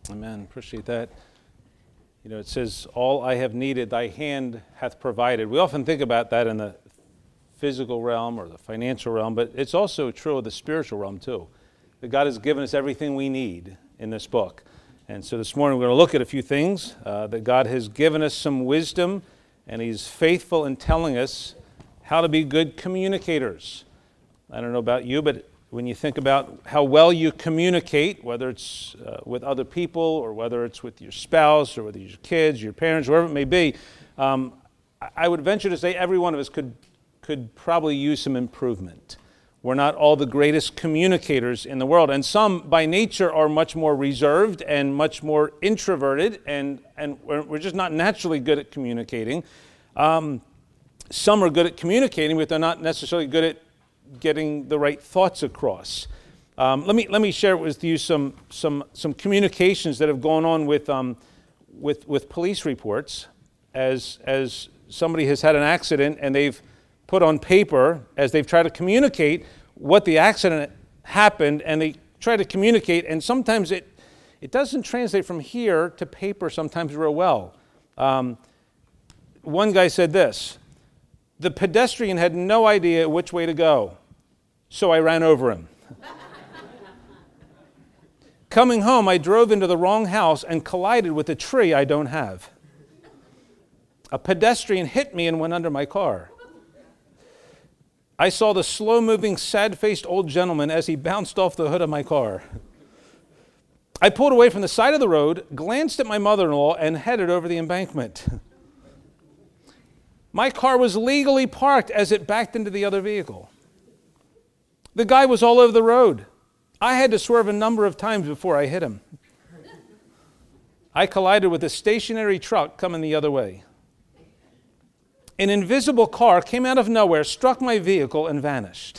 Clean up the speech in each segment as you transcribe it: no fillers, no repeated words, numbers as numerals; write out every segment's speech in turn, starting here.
Amen. Appreciate that. You know, it says, all I have needed, thy hand hath provided. We often think about that in the physical realm or the financial realm, but it's also true of the spiritual realm too. That God has given us everything we need in this book. And so this morning we're going to look at a few things, that God has given us some wisdom, and He's faithful in telling us how to be good communicators. I don't know about you, but when you think about how well you communicate, whether it's with other people or whether it's with your spouse or with your kids, your parents, whoever it may be, I would venture to say every one of us could probably use some improvement. We're not all the greatest communicators in the world, and some by nature are much more reserved and much more introverted, and we're just not naturally good at communicating. Some are good at communicating, but they're not necessarily good at getting the right thoughts across. Let me share with you some communications that have gone on with police reports as somebody has had an accident and they've put on paper as they've tried to communicate what the accident happened, and they try to communicate, and sometimes it doesn't translate from here to paper sometimes real well. One guy said this: the pedestrian had no idea which way to go, so I ran over him. Coming home, I drove into the wrong house and collided with a tree I don't have. A pedestrian hit me and went under my car. I saw the slow-moving, sad-faced old gentleman as he bounced off the hood of my car. I pulled away from the side of the road, glanced at my mother-in-law, and headed over the embankment. My car was legally parked as it backed into the other vehicle. The guy was all over the road. I had to swerve a number of times before I hit him. I collided with a stationary truck coming the other way. An invisible car came out of nowhere, struck my vehicle, and vanished.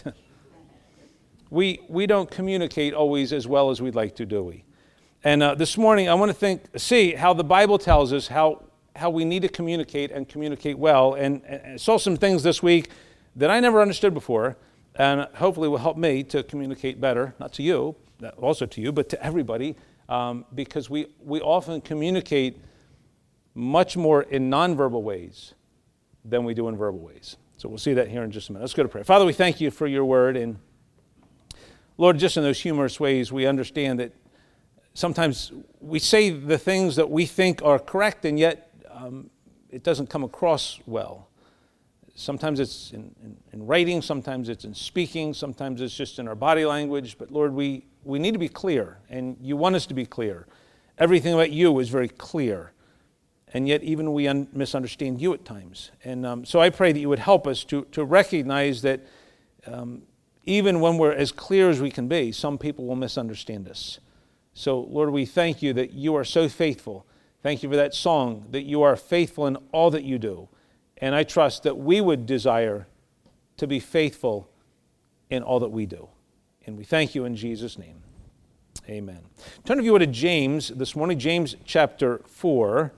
We don't communicate always as well as we'd like to, do we? And this morning I want to see how the Bible tells us how we need to communicate and communicate well. And I saw some things this week that I never understood before, and hopefully will help me to communicate better, not to you, also to you, but to everybody, because we often communicate much more in nonverbal ways than we do in verbal ways. So we'll see that here in just a minute. Let's go to prayer. Father, we thank you for your word. And Lord, just in those humorous ways, we understand that sometimes we say the things that we think are correct, and yet it doesn't come across well. Sometimes it's in writing, sometimes it's in speaking, sometimes it's just in our body language. But Lord, we need to be clear, and you want us to be clear. Everything about you is very clear. And yet even we misunderstand you at times. And so I pray that you would help us to recognize that even when we're as clear as we can be, some people will misunderstand us. So Lord, we thank you that you are so faithful. Thank you for that song, that you are faithful in all that you do. And I trust that we would desire to be faithful in all that we do. And we thank you in Jesus' name. Amen. Turn, if you would, to James this morning, James chapter 4.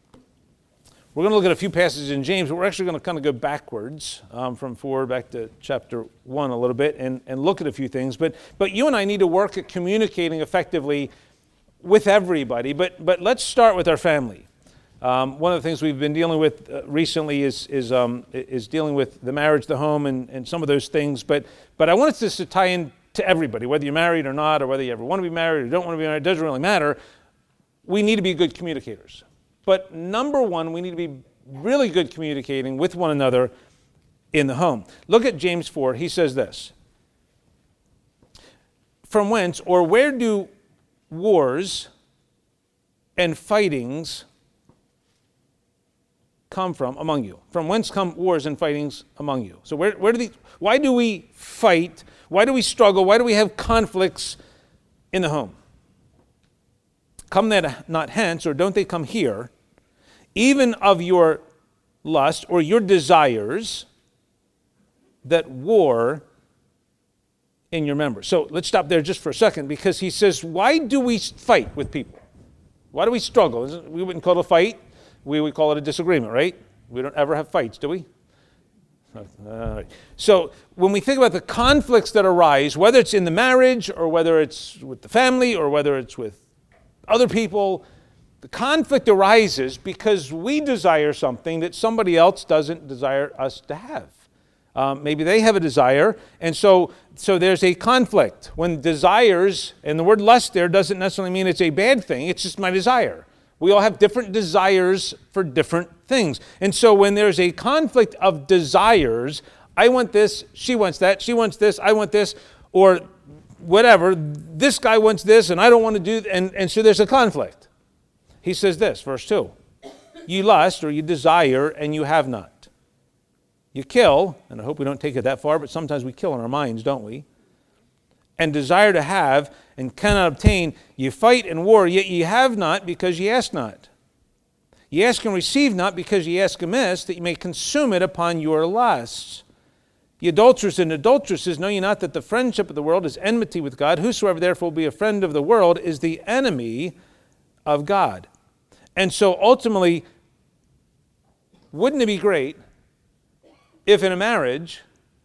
We're going to look at a few passages in James, but we're actually going to kind of go backwards from 4 back to chapter 1 a little bit and look at a few things. But you and I need to work at communicating effectively with everybody. But let's start with our family. One of the things we've been dealing with recently is dealing with the marriage, the home, and some of those things. But I want this to tie in to everybody, whether you're married or not, or whether you ever want to be married or don't want to be married. It doesn't really matter. We need to be good communicators. But number one, we need to be really good communicating with one another in the home. Look at James 4. He says this: from whence or where do wars and fightings come from among you? From whence come wars and fightings among you? So why do we fight? Why do we struggle? Why do we have conflicts in the home? Come they not hence, or don't they come here, even of your lust or your desires that war in your members? So let's stop there just for a second, because he says, why do we fight with people? Why do we struggle? We wouldn't call it a fight. We would call it a disagreement, right? We don't ever have fights, do we? So when we think about the conflicts that arise, whether it's in the marriage or whether it's with the family or whether it's with other people. The conflict arises because we desire something that somebody else doesn't desire us to have. Maybe they have a desire, and so there's a conflict. When desires, and the word lust there doesn't necessarily mean it's a bad thing, it's just my desire. We all have different desires for different things. And so when there's a conflict of desires, I want this, she wants that, she wants this, I want this, or whatever, this guy wants this, and I don't want to do, and so there's a conflict. He says this, verse 2, you lust, or you desire, and you have not. You kill, and I hope we don't take it that far, but sometimes we kill in our minds, don't we? And desire to have, and cannot obtain. You fight and war, yet ye have not, because ye ask not. Ye ask and receive not, because ye ask amiss, that ye may consume it upon your lusts. Ye adulterers and adulteresses, know ye not that the friendship of the world is enmity with God? Whosoever therefore will be a friend of the world is the enemy of God. And so ultimately, wouldn't it be great if in a marriage,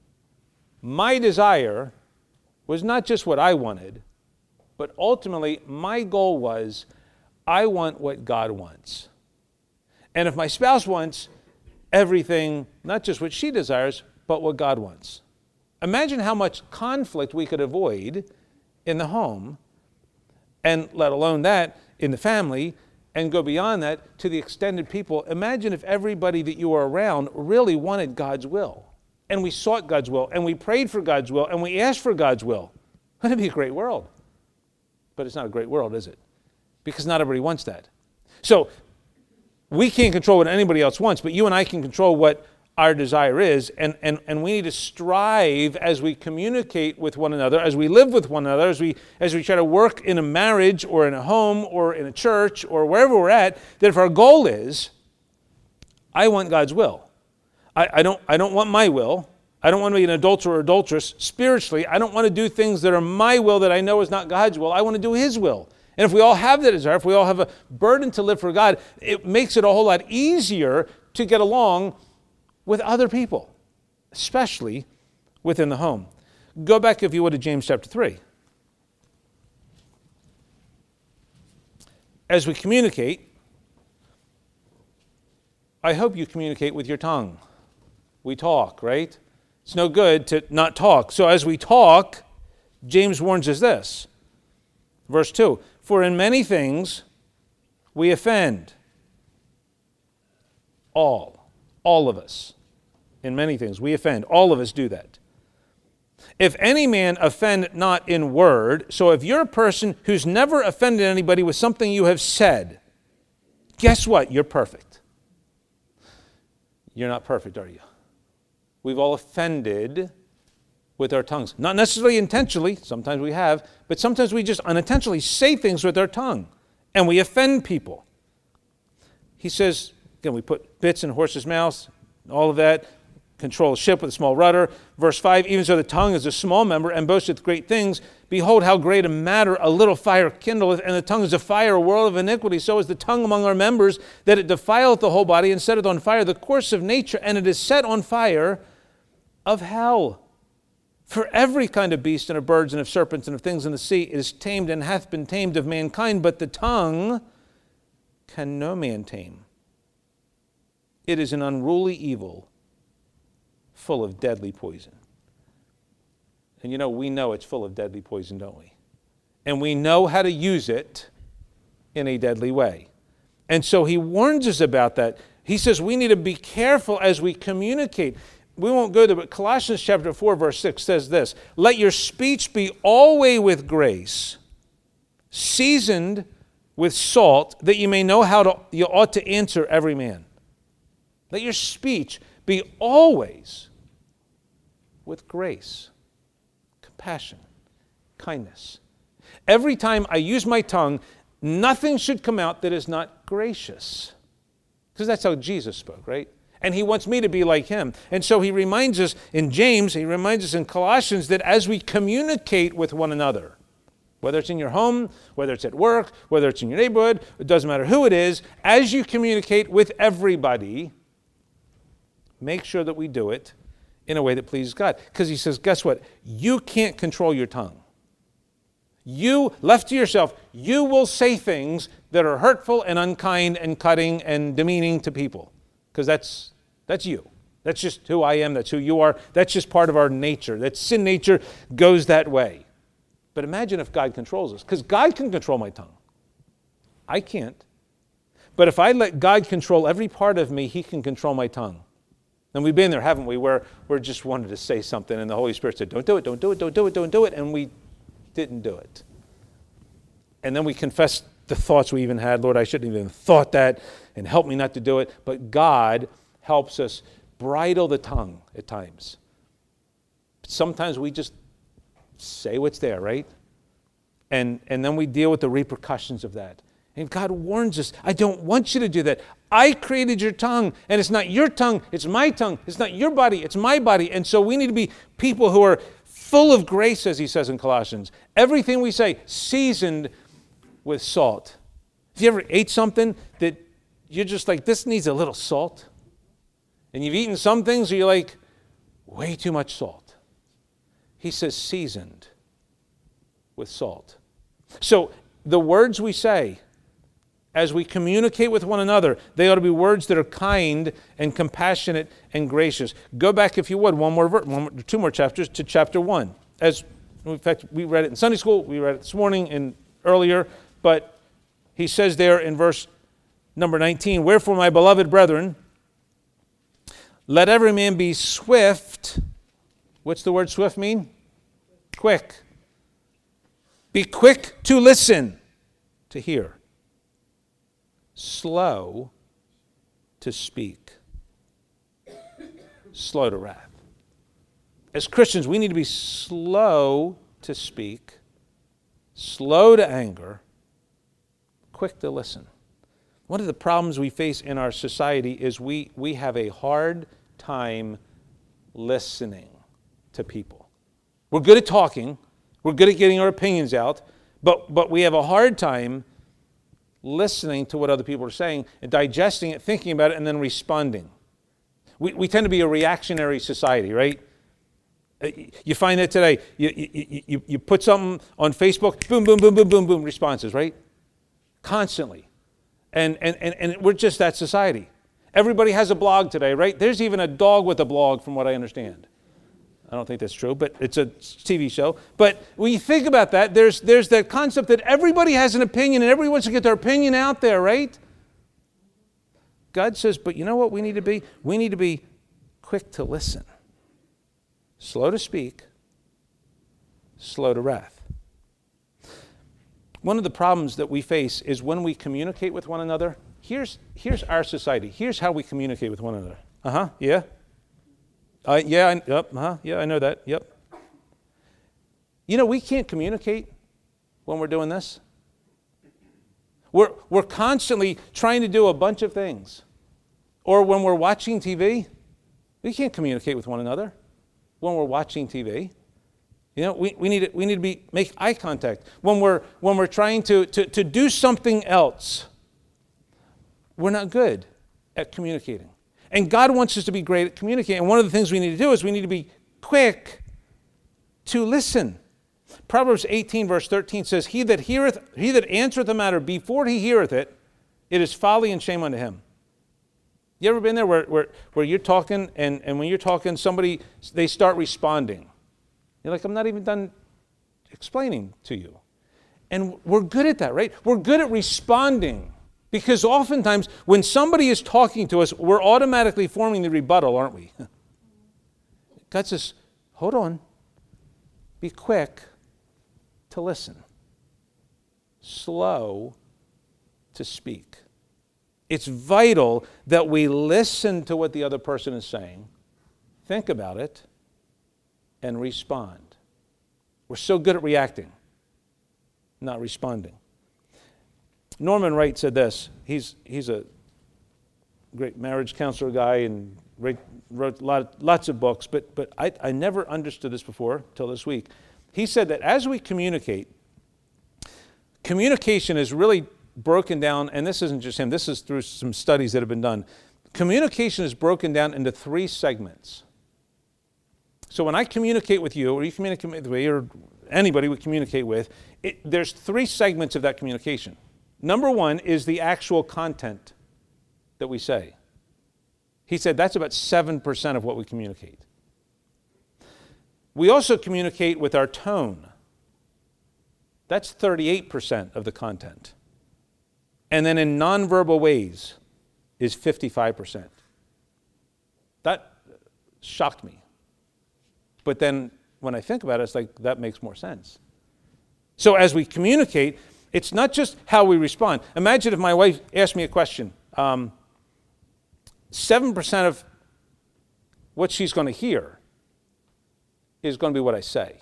my desire was not just what I wanted, but ultimately my goal was, I want what God wants. And if my spouse wants everything, not just what she desires, but what God wants. Imagine how much conflict we could avoid in the home, and let alone that, in the family, and go beyond that to the extended people. Imagine if everybody that you were around really wanted God's will. And we sought God's will, and we prayed for God's will, and we asked for God's will. Wouldn't it be a great world? But it's not a great world, is it? Because not everybody wants that. So we can't control what anybody else wants, but you and I can control what our desire is, and we need to strive as we communicate with one another, as we live with one another, as we try to work in a marriage or in a home or in a church or wherever we're at, that if our goal is, I want God's will. I don't want my will. I don't want to be an adulterer or adulteress spiritually. I don't want to do things that are my will that I know is not God's will. I want to do His will. And if we all have that desire, if we all have a burden to live for God, it makes it a whole lot easier to get along with other people, especially within the home. Go back, if you would, to James chapter 3. As we communicate, I hope you communicate with your tongue. We talk, right? It's no good to not talk. So as we talk, James warns us this. Verse 2, for in many things we offend. All of us. In many things we offend. All of us do that. If any man offend not in word, so if you're a person who's never offended anybody with something you have said, guess what? You're perfect. You're not perfect, are you? We've all offended with our tongues. Not necessarily intentionally, sometimes we have, but sometimes we just unintentionally say things with our tongue, and we offend people. He says, again, we put bits in horses' mouths, all of that, control a ship with a small rudder. Verse 5, even so the tongue is a small member and boasteth great things. Behold, how great a matter a little fire kindleth, and the tongue is a fire, a world of iniquity. So is the tongue among our members, that it defileth the whole body, and setteth on fire the course of nature, and it is set on fire of hell. For every kind of beast, and of birds, and of serpents, and of things in the sea, is tamed and hath been tamed of mankind, but the tongue can no man tame. It is an unruly evil, full of deadly poison. And you know, we know it's full of deadly poison, don't we? And we know how to use it in a deadly way. And so he warns us about that. He says we need to be careful as we communicate. We won't go there, but Colossians chapter 4, verse 6 says this, let your speech be always with grace, seasoned with salt, that you may know you ought to answer every man. Let your speech be always with grace, compassion, kindness. Every time I use my tongue, nothing should come out that is not gracious. Because that's how Jesus spoke, right? And he wants me to be like him. And so he reminds us in James, he reminds us in Colossians that as we communicate with one another, whether it's in your home, whether it's at work, whether it's in your neighborhood, it doesn't matter who it is, as you communicate with everybody, make sure that we do it in a way that pleases God. Because he says, guess what? You can't control your tongue. You, left to yourself, you will say things that are hurtful and unkind and cutting and demeaning to people. Because that's you. That's just who I am. That's who you are. That's just part of our nature. That sin nature goes that way. But imagine if God controls us. Because God can control my tongue. I can't. But if I let God control every part of me, he can control my tongue. And we've been there, haven't we, where we're just wanted to say something and the Holy Spirit said, don't do it, don't do it, don't do it, don't do it. And we didn't do it. And then we confessed the thoughts we even had. Lord, I shouldn't even have thought that, and help me not to do it. But God helps us bridle the tongue at times. Sometimes we just say what's there, right? And then we deal with the repercussions of that. And God warns us, I don't want you to do that. I created your tongue, and it's not your tongue, it's my tongue. It's not your body, it's my body. And so we need to be people who are full of grace, as he says in Colossians. Everything we say, seasoned with salt. Have you ever ate something that you're just like, this needs a little salt? And you've eaten some things where you're like, way too much salt. He says seasoned with salt. So the words we say, as we communicate with one another, they ought to be words that are kind and compassionate and gracious. Go back, if you would, two more chapters to chapter 1. In fact, we read it in Sunday school, we read it this morning and earlier, but he says there in verse number 19, wherefore, my beloved brethren, let every man be swift. What's the word swift mean? Quick. Be quick to listen, to hear. Slow to speak, slow to wrath. As Christians, we need to be slow to speak, slow to anger, quick to listen. One of the problems we face in our society is we have a hard time listening to people. We're good at talking, we're good at getting our opinions out, but we have a hard time listening to what other people are saying and digesting it, thinking about it, and then responding. We tend to be a reactionary society, right? You find that today. You put something on Facebook, boom, boom, boom, boom, boom, boom, responses, right? Constantly. And we're just that society. Everybody has a blog today, right? There's even a dog with a blog, from what I understand. I don't think that's true, but it's a TV show. But when you think about that, there's that concept that everybody has an opinion and everybody wants to get their opinion out there, right? God says, but you know what we need to be? We need to be quick to listen, slow to speak, slow to wrath. One of the problems that we face is when we communicate with one another. Here's our society. Here's how we communicate with one another. Yeah. I know that. Yep. You know, we can't communicate when we're doing this. We're constantly trying to do a bunch of things. Or when we're watching TV, we can't communicate with one another when we're watching TV. You know, we need to make eye contact. When we're trying to do something else, we're not good at communicating. And God wants us to be great at communicating. And one of the things we need to do is we need to be quick to listen. Proverbs 18 verse 13 says, he that answereth a matter before he heareth it, it is folly and shame unto him. You ever been there where you're talking and when you're talking, somebody, they start responding. You're like, I'm not even done explaining to you. And we're good at that, right? We're good at responding. Because oftentimes, when somebody is talking to us, we're automatically forming the rebuttal, aren't we? God says, hold on. Be quick to listen. Slow to speak. It's vital that we listen to what the other person is saying, think about it, and respond. We're so good at reacting, not responding. Norman Wright said this. He's a great marriage counselor guy and wrote lots of books, but I never understood this before till this week. He said that as we communicate, communication is really broken down, and this isn't just him, this is through some studies that have been done. Communication is broken down into 3 segments. So when I communicate with you, or you communicate with me, or anybody we communicate with, there's three segments of that communication. Number one is the actual content that we say. He said that's about 7% of what we communicate. We also communicate with our tone. That's 38% of the content. And then in nonverbal ways is 55%. That shocked me. But then when I think about it, it's like that makes more sense. So as we communicate, it's not just how we respond. Imagine if my wife asked me a question. 7% of what she's going to hear is going to be what I say.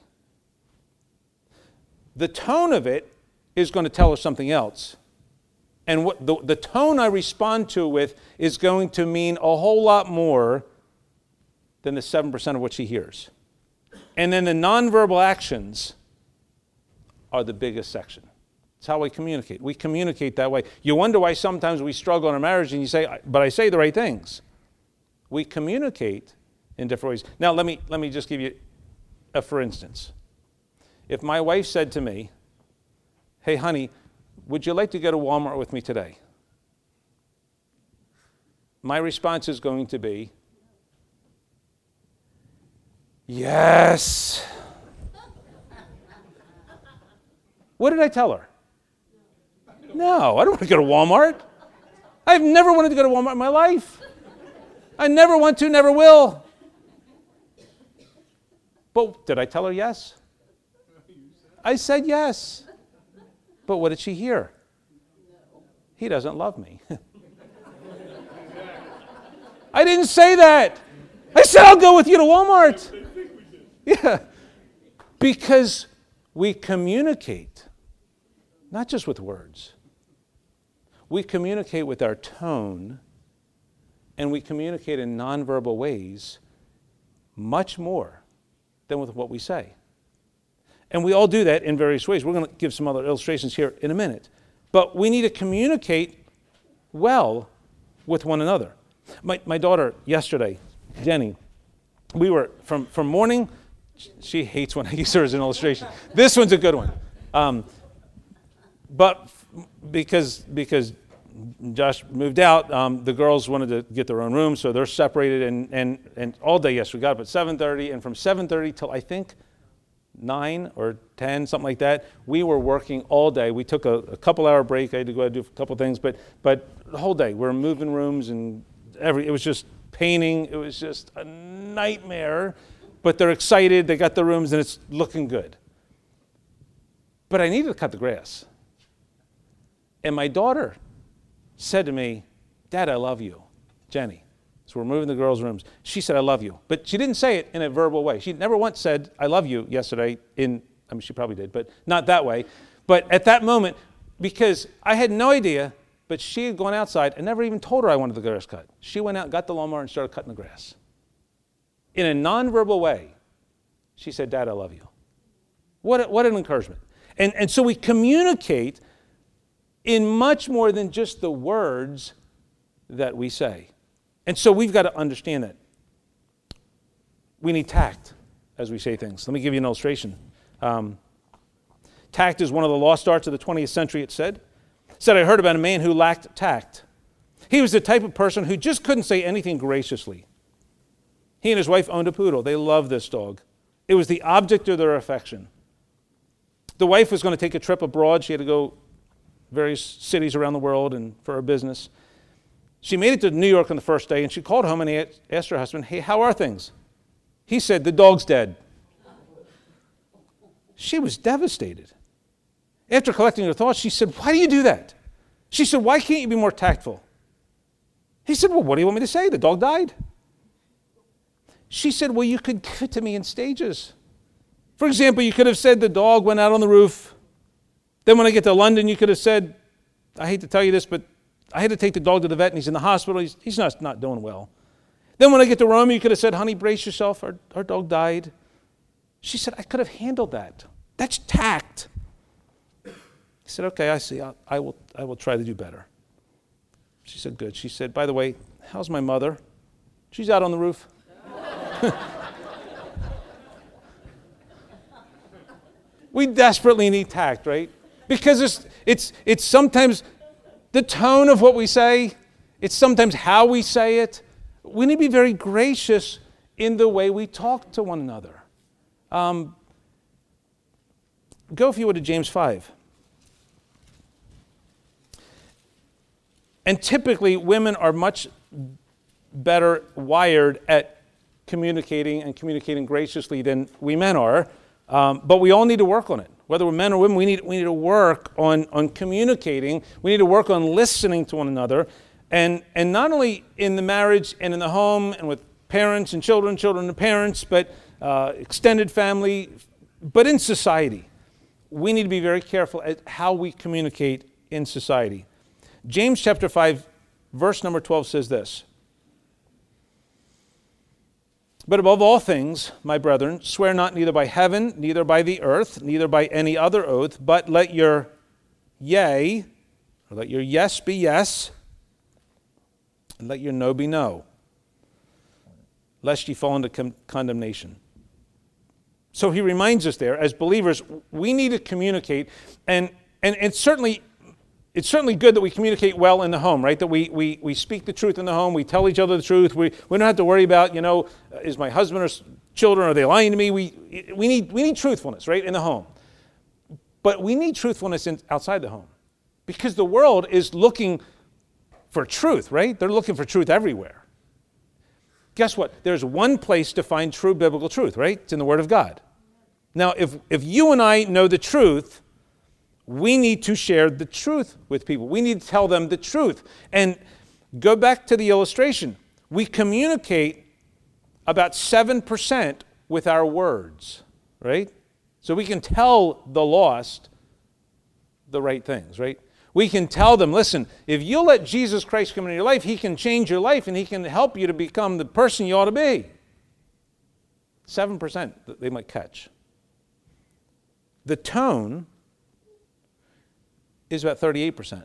The tone of it is going to tell her something else. And what the tone I respond to with is going to mean a whole lot more than the 7% of what she hears. And then the nonverbal actions are the biggest section. It's how we communicate. We communicate that way. You wonder why sometimes we struggle in a marriage and you say, but I say the right things. We communicate in different ways. Now, let me just give you a for instance. If my wife said to me, hey, honey, would you like to go to Walmart with me today? My response is going to be, yes. What did I tell her? No, I don't want to go to Walmart. I've never wanted to go to Walmart in my life. I never want to, never will. But did I tell her yes? I said yes. But what did she hear? He doesn't love me. I didn't say that. I said I'll go with you to Walmart. Yeah. Because we communicate, not just with words. We communicate with our tone, and we communicate in nonverbal ways much more than with what we say. And we all do that in various ways. We're going to give some other illustrations here in a minute. But we need to communicate well with one another. My daughter yesterday, Jenny, we were from morning, she hates when I use her as an illustration. This one's a good one. But because Josh moved out, the girls wanted to get their own room, so they're separated, and all day yesterday. We got up at 7:30, and from 7:30 till I think 9 or 10, something like that, we were working all day. We took a couple-hour break. I had to go out and do a couple things, but the whole day, we were moving rooms, and it was just painting. It was just a nightmare, but they're excited. They got the rooms, and it's looking good. But I needed to cut the grass. And my daughter said to me, Dad, I love you. Jenny. So we're moving the girls' rooms. She said, I love you. But she didn't say it in a verbal way. She never once said, I love you yesterday she probably did, but not that way. But at that moment, because I had no idea, but she had gone outside and never even told her I wanted the grass cut. She went out, got the lawnmower, and started cutting the grass. In a nonverbal way, she said, Dad, I love you. What an encouragement. And so we communicate in much more than just the words that we say. And so we've got to understand that. We need tact as we say things. Let me give you an illustration. Tact is one of the lost arts of the 20th century, it said. I heard about a man who lacked tact. He was the type of person who just couldn't say anything graciously. He and his wife owned a poodle. They loved this dog. It was the object of their affection. The wife was going to take a trip abroad. She had to go various cities around the world and for her business. She made it to New York on the first day, and she called home and asked her husband, hey, how are things? He said, the dog's dead. She was devastated. After collecting her thoughts, she said, why do you do that? She said, why can't you be more tactful? He said, well, what do you want me to say? The dog died. She said, well, you could give it to me in stages. For example, you could have said the dog went out on the roof. Then when I get to London, you could have said, I hate to tell you this, but I had to take the dog to the vet, and he's in the hospital. He's not doing well. Then when I get to Rome, you could have said, honey, brace yourself. Our dog died. She said, I could have handled that. That's tact. He said, okay, I see. I will try to do better. She said, good. She said, by the way, how's my mother? She's out on the roof. We desperately need tact, right? Because it's sometimes the tone of what we say. It's sometimes how we say it. We need to be very gracious in the way we talk to one another. Go, if you would, to James 5. And typically, women are much better wired at communicating graciously than we men are. But we all need to work on it. Whether we're men or women, we need to work on communicating. We need to work on listening to one another. And not only in the marriage and in the home and with parents and children and parents, but extended family, but in society. We need to be very careful at how we communicate in society. James chapter 5, verse number 12 says this. But above all things, my brethren, swear not neither by heaven, neither by the earth, neither by any other oath, but let your yea, or let your yes be yes, and let your no be no, lest ye fall into condemnation. So he reminds us there, as believers, we need to communicate, and it's certainly good that we communicate well in the home, right? That we speak the truth in the home, we tell each other the truth, we don't have to worry about, is my husband or children, are they lying to me? We need truthfulness, right, in the home. But we need truthfulness outside the home, because the world is looking for truth, right? They're looking for truth everywhere. Guess what? There's one place to find true biblical truth, right? It's in the Word of God. Now, if you and I know the truth, we need to share the truth with people. We need to tell them the truth. And go back to the illustration. We communicate about 7% with our words, right? So we can tell the lost the right things, right? We can tell them, listen, if you'll let Jesus Christ come into your life, He can change your life and He can help you to become the person you ought to be. 7% they might catch. The tone is about 38%.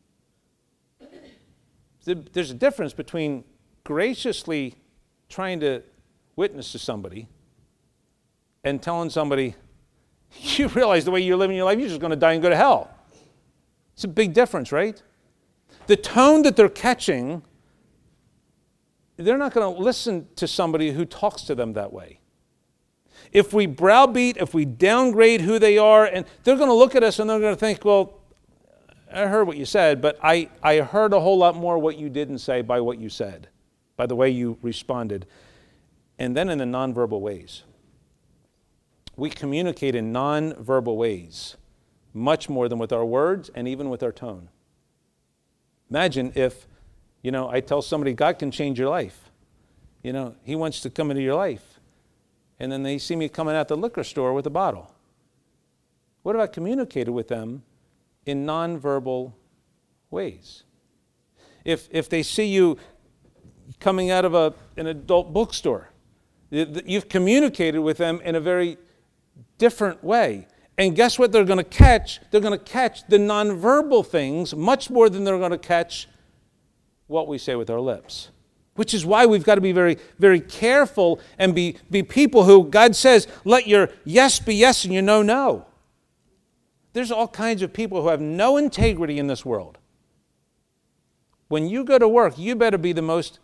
There's a difference between graciously trying to witness to somebody and telling somebody, you realize the way you're living your life, you're just going to die and go to hell. It's a big difference, right? The tone that they're catching, they're not going to listen to somebody who talks to them that way. If we browbeat, if we downgrade who they are, and they're going to look at us and they're going to think, well, I heard what you said, but I heard a whole lot more what you didn't say by what you said, by the way you responded. And then in the nonverbal ways. We communicate in nonverbal ways much more than with our words and even with our tone. Imagine if, I tell somebody God can change your life. He wants to come into your life. And then they see me coming out the liquor store with a bottle. What if I communicated with them in nonverbal ways? If they see you coming out of an adult bookstore, you've communicated with them in a very different way. And guess what they're going to catch? They're going to catch the nonverbal things much more than they're going to catch what we say with our lips. Which is why we've got to be very, very careful and be people who God says, let your yes be yes and your no, no. There's all kinds of people who have no integrity in this world. When you go to work, you better be the most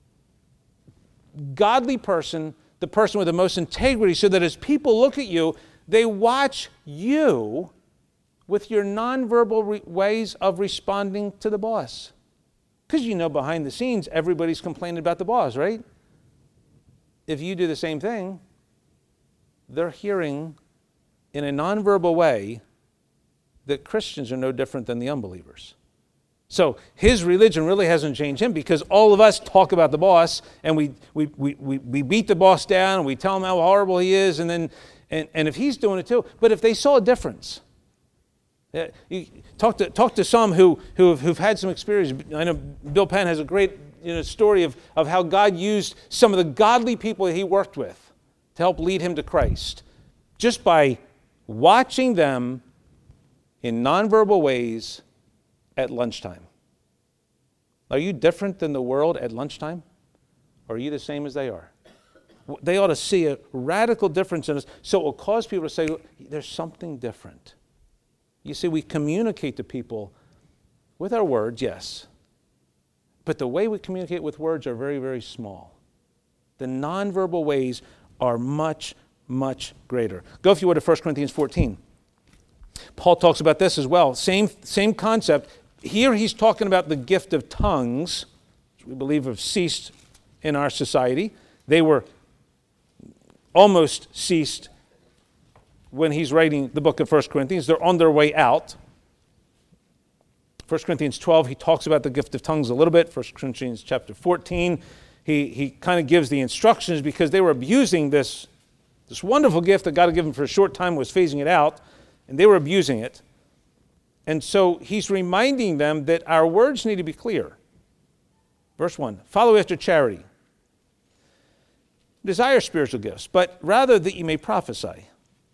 godly person, the person with the most integrity, so that as people look at you, they watch you with your nonverbal ways of responding to the boss. Because behind the scenes, everybody's complaining about the boss, right? If you do the same thing, they're hearing in a nonverbal way that Christians are no different than the unbelievers. So his religion really hasn't changed him, because all of us talk about the boss and we beat the boss down and we tell him how horrible he is, and if he's doing it too. But if they saw a difference, you talk to some who've had some experience. I know Bill Penn has a great story of how God used some of the godly people that he worked with to help lead him to Christ, just by watching them in nonverbal ways at lunchtime. Are you different than the world at lunchtime? Or are you the same as they are? They ought to see a radical difference in us, so it will cause people to say, there's something different. You see, we communicate to people with our words, yes, but the way we communicate with words are very, very small. The nonverbal ways are much, much greater. Go, if you would, to 1 Corinthians 14. Paul talks about this as well. Same concept. Here he's talking about the gift of tongues, which we believe have ceased in our society. They were almost ceased when he's writing the book of 1 Corinthians. They're on their way out. 1 Corinthians 12, he talks about the gift of tongues a little bit. 1 Corinthians chapter 14, he kind of gives the instructions because they were abusing this wonderful gift that God had given for a short time, was phasing it out, and they were abusing it. And so he's reminding them that our words need to be clear. Verse 1, follow after charity. Desire spiritual gifts, but rather that ye may prophesy.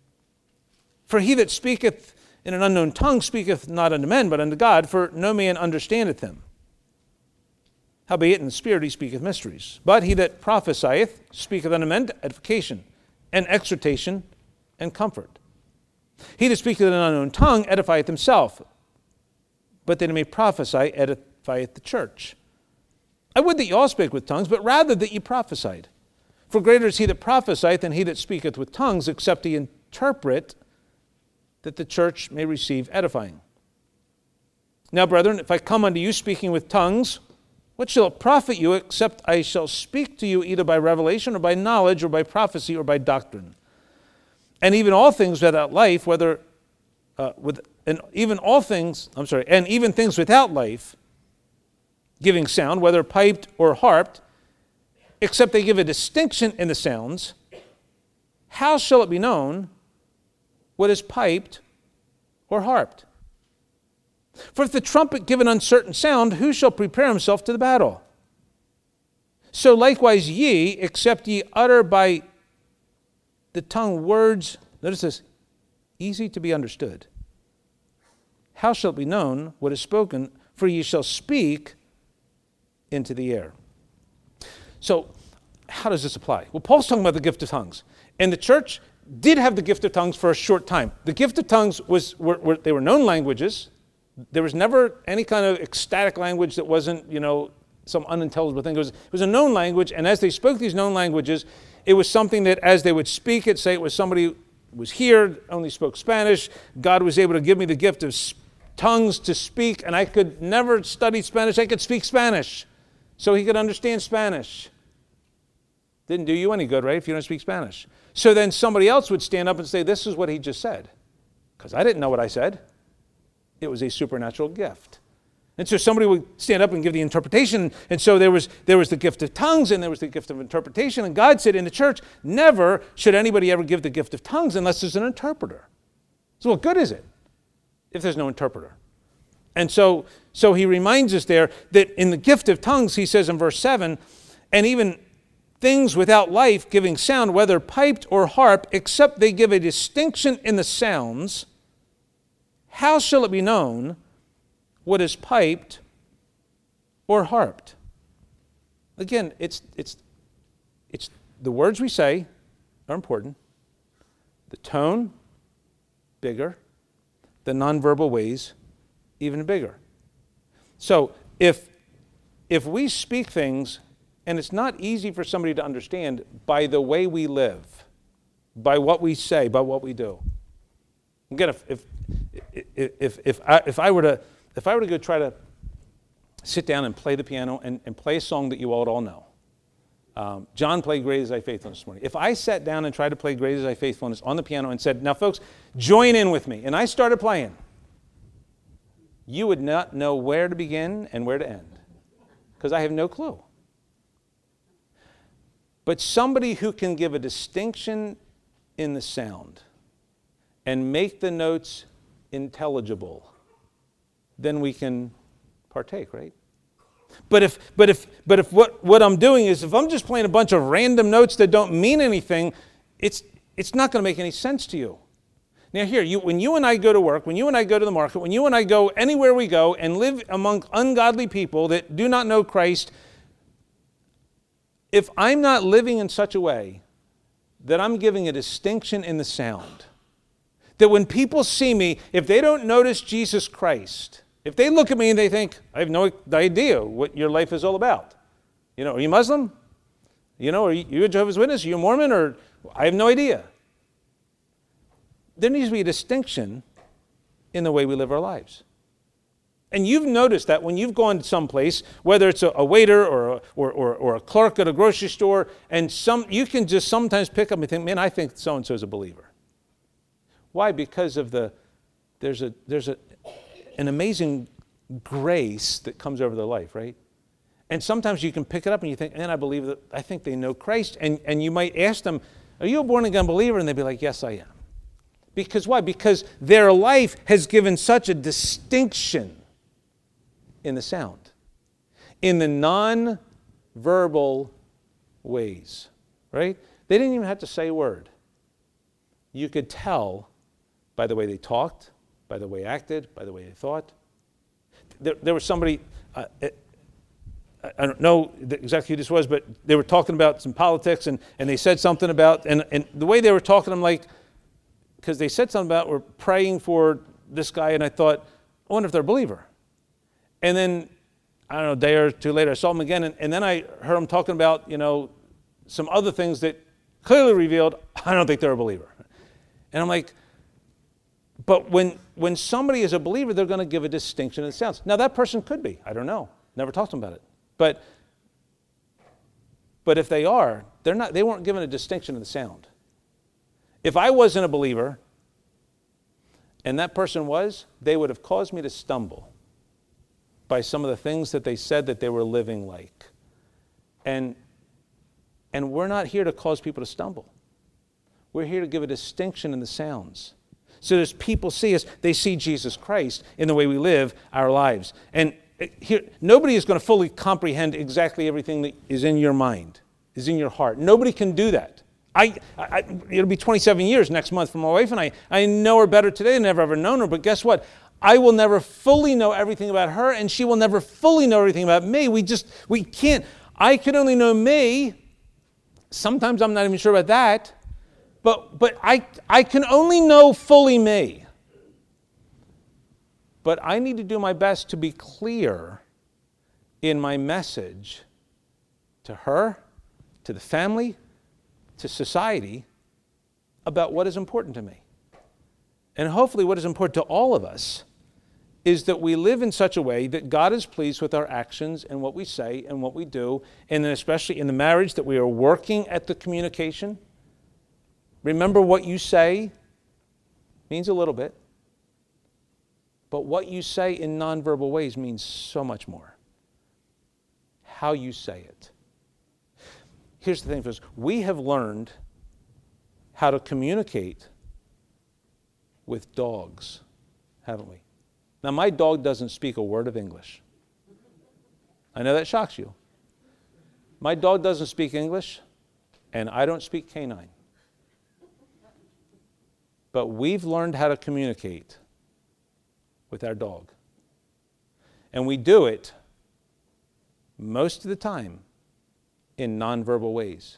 For he that speaketh in an unknown tongue speaketh not unto men, but unto God, for no man understandeth him. Howbeit in the Spirit he speaketh mysteries. But he that prophesieth speaketh unto men to edification, and exhortation, and comfort. He that speaketh in an unknown tongue edifieth himself, but that he may prophesy edifieth the church. I would that ye all spake with tongues, but rather that ye prophesied. For greater is he that prophesieth than he that speaketh with tongues, except he interpret, that the church may receive edifying. Now, brethren, if I come unto you speaking with tongues, what shall it profit you, except I shall speak to you either by revelation, or by knowledge, or by prophecy, or by doctrine? And even all things without life, and even things without life, giving sound, whether piped or harped, except they give a distinction in the sounds, how shall it be known what is piped or harped? For if the trumpet give an uncertain sound, who shall prepare himself to the battle? So likewise ye, except ye utter by the tongue words, notice this, easy to be understood. How shall it be known what is spoken? For ye shall speak into the air. So, how does this apply? Well, Paul's talking about the gift of tongues. And the church did have the gift of tongues for a short time. The gift of tongues they were known languages. There was never any kind of ecstatic language that wasn't, some unintelligible thing. It was a known language, and as they spoke these known languages, it was something that as they would speak it, say it was somebody who was here, only spoke Spanish, God was able to give me the gift of tongues to speak, and I could never study Spanish. I could speak Spanish, so he could understand Spanish. Didn't do you any good, right, if you don't speak Spanish. So then somebody else would stand up and say, this is what he just said, because I didn't know what I said. It was a supernatural gift. And so somebody would stand up and give the interpretation. And so there was the gift of tongues and there was the gift of interpretation. And God said in the church, never should anybody ever give the gift of tongues unless there's an interpreter. So what good is it if there's no interpreter? And so he reminds us there that in the gift of tongues, he says in verse 7, and even things without life giving sound, whether piped or harp, except they give a distinction in the sounds, how shall it be known what is piped or harped? Again, it's the words we say are important. The tone, bigger. The nonverbal ways, even bigger. So if we speak things, and it's not easy for somebody to understand by the way we live, by what we say, by what we do. Again, if I were to go try to sit down and play the piano and play a song that you all know. John played Great Is Thy Faithfulness this morning. If I sat down and tried to play Great Is Thy Faithfulness on the piano and said, now folks, join in with me, and I started playing, you would not know where to begin and where to end, because I have no clue. But somebody who can give a distinction in the sound and make the notes intelligible, then we can partake, right? But if what I'm doing is, if I'm just playing a bunch of random notes that don't mean anything, it's not going to make any sense to you. Now here, when you and I go to work, when you and I go to the market, when you and I go anywhere we go and live among ungodly people that do not know Christ, if I'm not living in such a way that I'm giving a distinction in the sound, that when people see me, if they don't notice Jesus Christ, if they look at me and they think, I have no idea what your life is all about. Are you Muslim? Are you a Jehovah's Witness? Are you a Mormon? Or I have no idea. There needs to be a distinction in the way we live our lives. And you've noticed that when you've gone to someplace, whether it's a waiter or a clerk at a grocery store, and you can just sometimes pick up and think, man, I think so-and-so is a believer. Why? Because of there's an amazing grace that comes over their life, right? And sometimes you can pick it up and you think, man, I think they know Christ. And you might ask them, are you a born-again believer? And they'd be like, yes, I am. Because why? Because their life has given such a distinction in the sound, in the non-verbal ways, right? They didn't even have to say a word. You could tell by the way they talked, by the way they acted, by the way they thought. There was somebody, I don't know exactly who this was, but they were talking about some politics, and they said something about, and the way they were talking, I'm like, because they said something about, we're praying for this guy, and I thought, I wonder if they're a believer. And then, I don't know, a day or two later, I saw him again, and then I heard him talking about, some other things that clearly revealed, I don't think they're a believer. And I'm like, but when somebody is a believer, they're going to give a distinction in the sounds. Now, that person could be. I don't know. Never talked to them about it. But if they are, they weren't given a distinction in the sound. If I wasn't a believer, and that person was, they would have caused me to stumble by some of the things that they said that they were living like. And we're not here to cause people to stumble. We're here to give a distinction in the sounds. So as people see us, they see Jesus Christ in the way we live our lives. And here, nobody is going to fully comprehend exactly everything that is in your mind, is in your heart. Nobody can do that. It'll be 27 years next month for my wife, and I know her better today than I've ever known her. But guess what? I will never fully know everything about her, and she will never fully know everything about me. We can't. I can only know me. Sometimes I'm not even sure about that. But I can only know fully me. But I need to do my best to be clear in my message to her, to the family, to society, about what is important to me. And hopefully what is important to all of us is that we live in such a way that God is pleased with our actions and what we say and what we do, and then especially in the marriage that we are working at the communication. Remember, what you say means a little bit, but what you say in nonverbal ways means so much more. How you say it. Here's the thing, folks. We have learned how to communicate with dogs, haven't we? Now, my dog doesn't speak a word of English. I know that shocks you. My dog doesn't speak English, and I don't speak canine. But we've learned how to communicate with our dog. And we do it most of the time in nonverbal ways.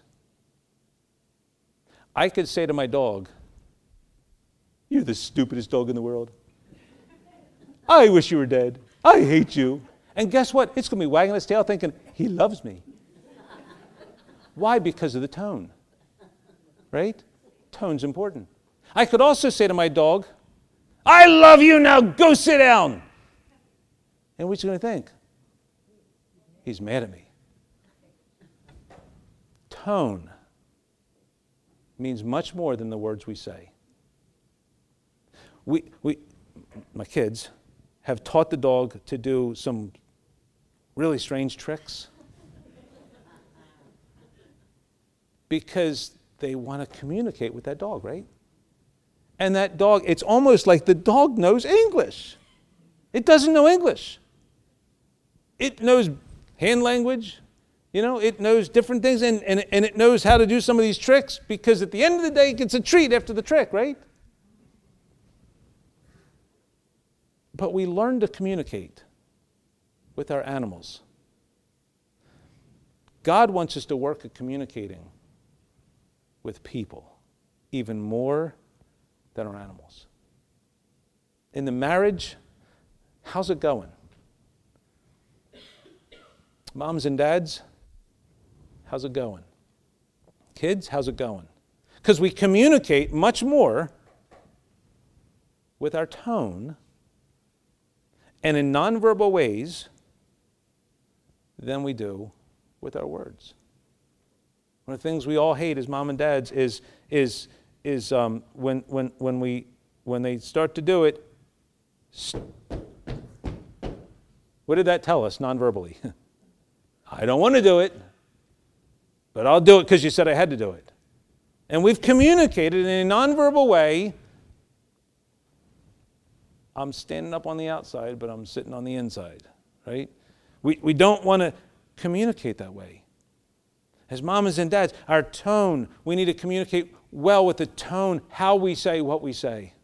I could say to my dog, "You're the stupidest dog in the world. I wish you were dead. I hate you." And guess what? It's going to be wagging its tail thinking, he loves me. Why? Because of the tone. Right? Tone's important. I could also say to my dog, "I love you, now go sit down." And what's he going to think? He's mad at me. Tone means much more than the words we say. My kids have taught the dog to do some really strange tricks because they want to communicate with that dog, right? And that dog, it's almost like the dog knows English. It doesn't know English. It knows hand language, it knows different things, and it knows how to do some of these tricks because at the end of the day, it gets a treat after the trick, right? But we learn to communicate with our animals. God wants us to work at communicating with people even more than our animals. In the marriage, how's it going? Moms and dads, how's it going? Kids, how's it going? Because we communicate much more with our tone and in nonverbal ways than we do with our words. One of the things we all hate as mom and dads is when they start to do it. What did that tell us nonverbally? I don't want to do it, but I'll do it because you said I had to do it. And we've communicated in a nonverbal way. I'm standing up on the outside, but I'm sitting on the inside, right? We don't want to communicate that way. As mamas and dads, our tone, we need to communicate well with the tone, how we say what we say.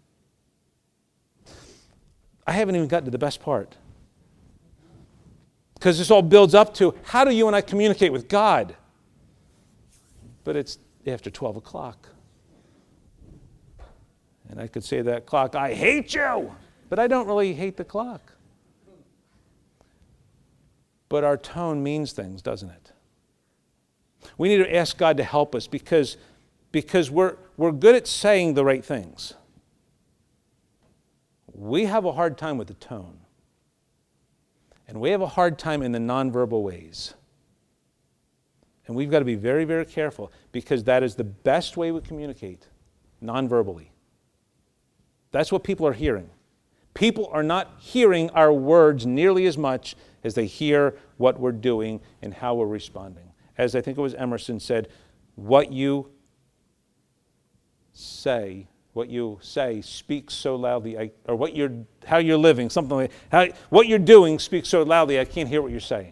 I haven't even gotten to the best part. Because this all builds up to, how do you and I communicate with God? But it's after 12 o'clock. And I could say to that clock, I hate you! But I don't really hate the clock. But our tone means things, doesn't it? We need to ask God to help us because we're good at saying the right things. We have a hard time with the tone. And we have a hard time in the nonverbal ways. And we've got to be very, very careful because that is the best way we communicate, nonverbally. That's what people are hearing. People are not hearing our words nearly as much as they hear what we're doing and how we're responding. As I think it was Emerson said, what you say speaks so loudly, or how you're living, something like what you're doing speaks so loudly I can't hear what you're saying.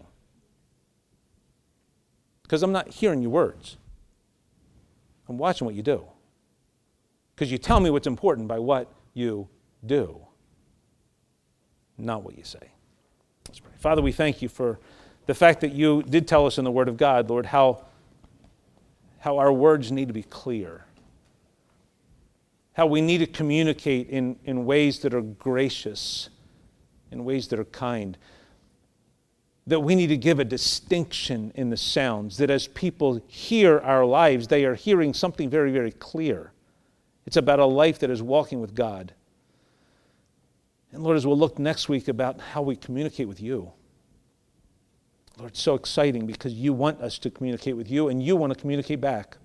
Because I'm not hearing your words. I'm watching what you do. Because you tell me what's important by what you do, not what you say. Let's pray. Father, we thank you for the fact that you did tell us in the Word of God, Lord, how our words need to be clear. How we need to communicate in ways that are gracious, in ways that are kind. That we need to give a distinction in the sounds, that as people hear our lives, they are hearing something very, very clear. It's about a life that is walking with God. And Lord, as we'll look next week about how we communicate with you. Lord, it's so exciting because you want us to communicate with you and you want to communicate back.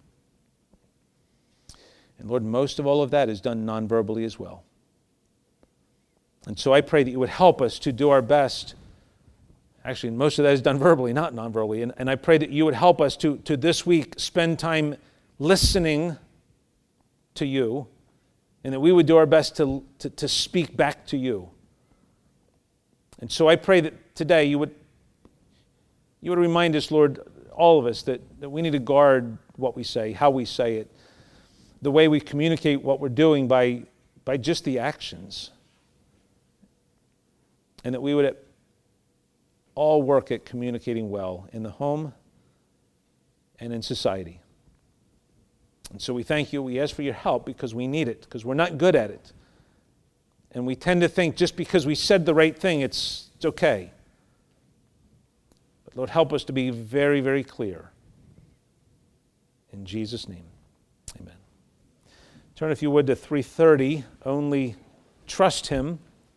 And Lord, most of all of that is done non-verbally as well. And so I pray that you would help us to do our best. Actually, most of that is done verbally, not non-verbally. And I pray that you would help us to this week spend time listening to you and that we would do our best to speak back to you. And so I pray that today you would remind us, Lord, all of us, that we need to guard what we say, how we say it, the way we communicate what we're doing by just the actions. And that we would all work at communicating well in the home and in society. And so we thank you. We ask for your help because we need it, because we're not good at it. And we tend to think just because we said the right thing, it's okay. Lord, help us to be very, very clear. In Jesus' name, amen. Turn, if you would, to 330, Only Trust Him.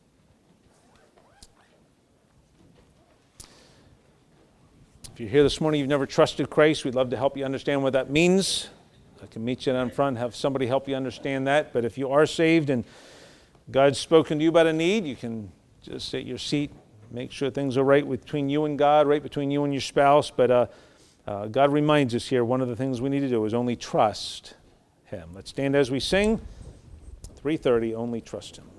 If you're here this morning, you've never trusted Christ, we'd love to help you understand what that means. I can meet you down front, have somebody help you understand that. But if you are saved and God's spoken to you about a need, you can just sit at your seat. Make sure things are right between you and God, right between you and your spouse. But God reminds us here, one of the things we need to do is only trust Him. Let's stand as we sing. 330, Only Trust Him.